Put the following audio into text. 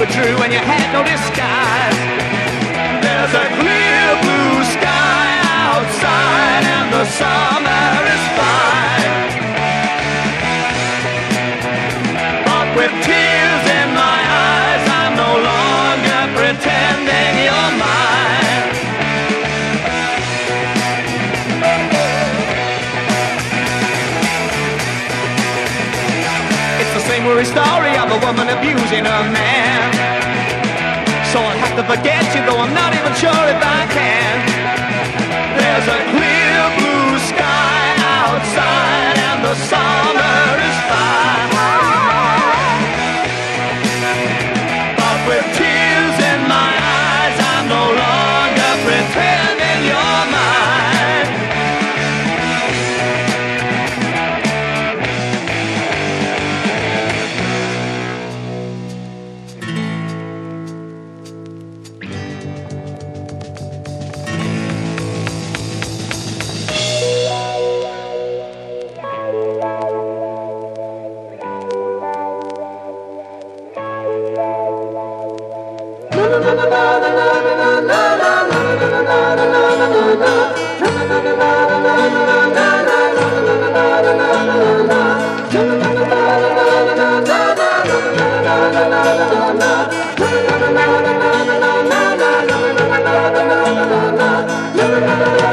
were true and you had no disguise. There's a clear blue sky outside and the summer is fine. But with tears in my eyes, I'm no longer pretending you're mine. It's the same worry story of a woman abusing a man. So I'll have to forget you, though I'm not even sure if I can. There's a clear blue sky outside and the summer is fine. But with tears in my eyes, I'm no longer pretending you're mine. La